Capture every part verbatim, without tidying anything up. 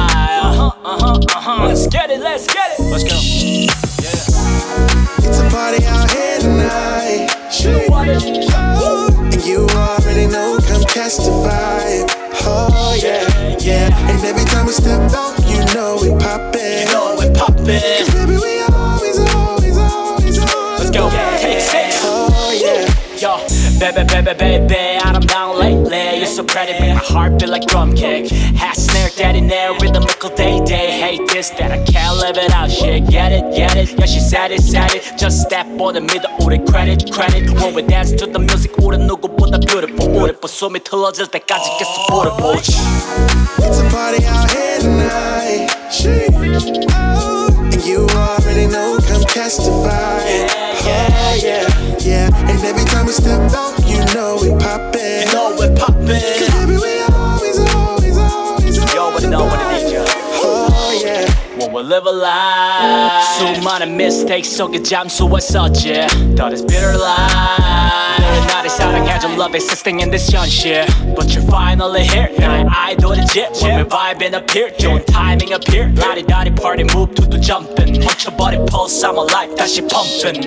Uh-huh, uh-huh, uh-huh. Let's get it, let's get it. Let's go. Yeah. It's a party out here tonight. Oh, and you already know, come catch the vibe. Oh yeah, yeah. And every time we step out, you know we poppin'. You know we poppin'. Cause baby, we always, always, always on. Let's go, take six. Oh yeah. Yo, baby, baby, baby, 아름다운 lately. You're so pretty, make my heart beat like drum kick. Hat snare, daddy nail, rhythmical day day. Hate this, that I can't live it out. Shit, get it, get it. Yeah, she said it, said it. Just step on the middle, 우리 credit, credit. When we dance to the music, 우리 누구보다 beautiful. 우리 숨이 틀어질 때까지 계속 beautiful. It's a party out here tonight. Oh, and you already know, come catch the vibe. Oh yeah, yeah. And every time we step out, you know we poppin'. You know we poppin'. Cause baby, we always, always, always on. You already know what it is, yo. Oh yeah. When we live a life, 수많은 mistakes 속에 잠수했었지. Thought it's bitter life. 너를 나를 사랑해준 love existing in this young shit. But you're finally here. 나의 아이돌이지. When we vibing up here, 좋은 timing up here. 라리다리 party move to the jumping. 멈춰버린 pulse, I'm alive, 다시 pumping.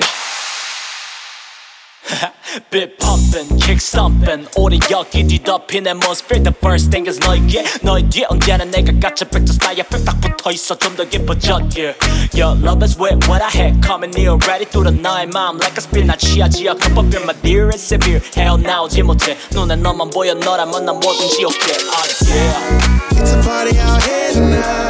Bit pumping, kick stomping. 우리 여기 뒤덮인 내 모습. The first thing is 너에게 너의 뒤에 언제나 내가 갇혀 백점 스타일 옆에 딱 붙어있어 좀 더 깊어졌게. Your love is with what I had coming near ready through the 너의 마음 like a spear. 나 취하지 a cup of beer, my dear is severe. 헤어나오지 못해 눈에 너만 보여 너라면 난 뭐든지 okay. Oh yeah. It's a party out here tonight.